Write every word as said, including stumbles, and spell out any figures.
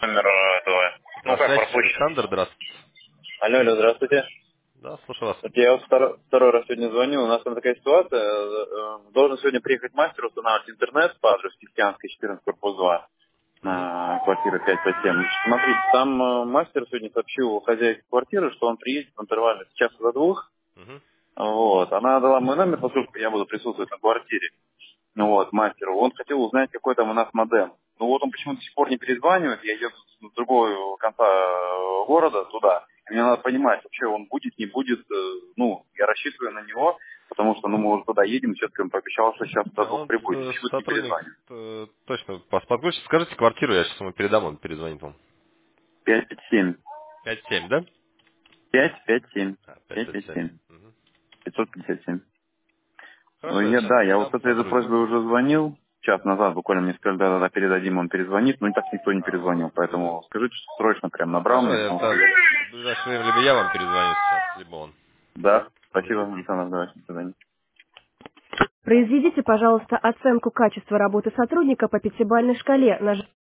номер э, этого. Ну как Здравствуйте, пропущен? Александр, здравствуйте. Алло, алло, здравствуйте. Да, слушаю вас. Вот я вот втор- второй раз сегодня звоню. У нас там такая ситуация. э, э, Должен сегодня приехать мастер устанавливать интернет по адресу Сихтянской, четырнадцать, корпус два, Мгм. на квартира пять пять семь. Смотрите, там э, мастер сегодня сообщил хозяйке квартиры, что он приедет в интервале с часа до двух. Мгм. Вот. Она дала мой номер, поскольку я буду присутствовать на квартире. Ну вот, мастеру. Он хотел узнать, какой там у нас модем. Ну вот он почему-то до сих пор не перезванивает. Я еду с другого конца э, города туда. И мне надо понимать, вообще он будет, не будет. э, Ну, я рассчитываю на него, потому что, ну, мы уже туда едем. Все-таки он пообещал, что сейчас до Да, двух он прибудет. э, Почему-то не сотрудник, перезванивает. э, точно, поспокойся. Скажите квартиру, я сейчас ему передам, он перезвонит вам. пять пять семь. пять семь, да? пять пять семь. А, пять пять пять пять семь. семь. Мгм. пятьсот пятьдесят семь. Ну, Хорошо, я я, сейчас да, я вот передам с этой сотруднику. просьбой уже звонил. Час назад буквально мне сказали, да-да-да, передадим, он перезвонит. Ну, и так никто не А, перезвонил. э, Поэтому скажите, что срочно прям набрал Хорошо, мне, я потому что так, я... в ближайшее время либо я вам перезвоню сейчас, либо он. Да, спасибо, Мгм. Александр, давай, до свидания. Произведите, пожалуйста, оценку качества работы сотрудника по пятибалльной шкале. Наж-